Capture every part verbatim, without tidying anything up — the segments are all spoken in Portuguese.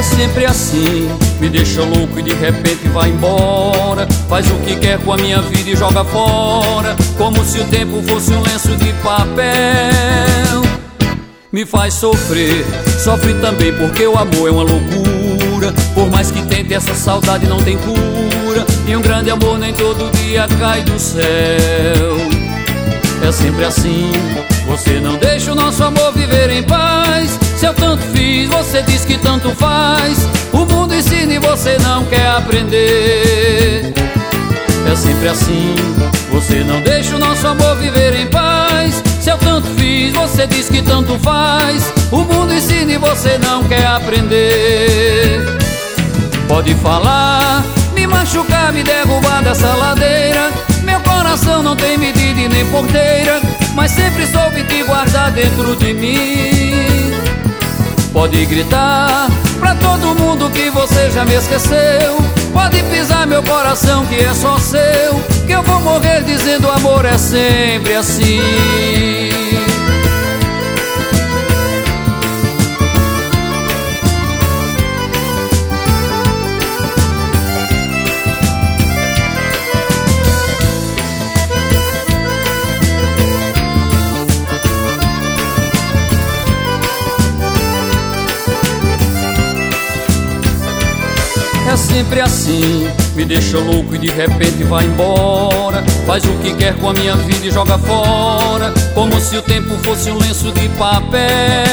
É sempre assim, me deixa louco e de repente vai embora. Faz o que quer com a minha vida e joga fora, como se o tempo fosse um lenço de papel. Me faz sofrer, sofre também porque o amor é uma loucura. Por mais que tente, essa saudade não tem cura, e um grande amor nem todo dia cai do céu. É sempre assim, você não deixa o nosso amor viver em paz. Se eu tanto fiz, você diz que tanto faz. O mundo ensina e você não quer aprender. É sempre assim, você não deixa o nosso amor viver em paz. Se eu tanto fiz, você diz que tanto faz. O mundo ensina e você não quer aprender. Pode falar, me machucar, me derrubar dessa ladeira. Meu coração não tem medida e nem porteira, mas sempre soube te guardar dentro de mim. Pode gritar pra todo mundo que você já me esqueceu. Pode pisar meu coração que é só seu, que eu vou morrer dizendo amor é sempre assim. É sempre assim, me deixa louco e de repente vai embora. Faz o que quer com a minha vida e joga fora, como se o tempo fosse um lenço de papel.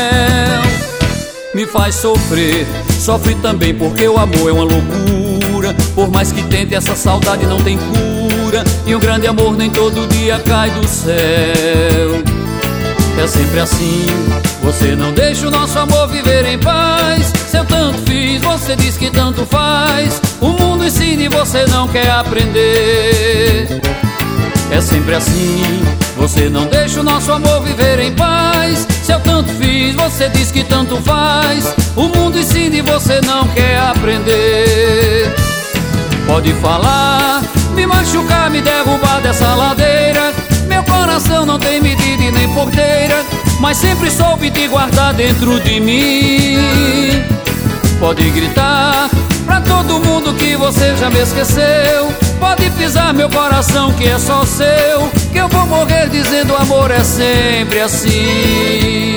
Me faz sofrer, sofre também porque o amor é uma loucura. Por mais que tente, essa saudade não tem cura, e um grande amor nem todo dia cai do céu. É sempre assim, você não deixa o nosso amor viver em paz. Se eu tanto fiz, você diz que tanto faz. O mundo ensina e você não quer aprender. É sempre assim, você não deixa o nosso amor viver em paz. Se eu tanto fiz, você diz que tanto faz. O mundo ensina e você não quer aprender. Pode falar, me machucar, me derrubar dessa ladeira. Meu coração não tem medida e nem porteira, mas sempre soube te guardar dentro de mim. Pode gritar pra todo mundo que você já me esqueceu. Pode pisar meu coração que é só seu, que eu vou morrer dizendo amor é sempre assim.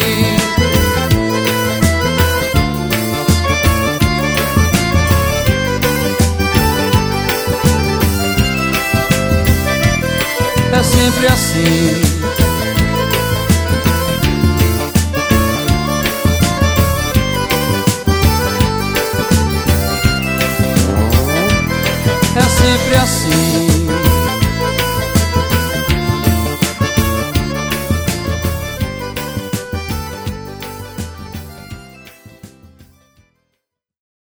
É sempre assim. É sempre assim.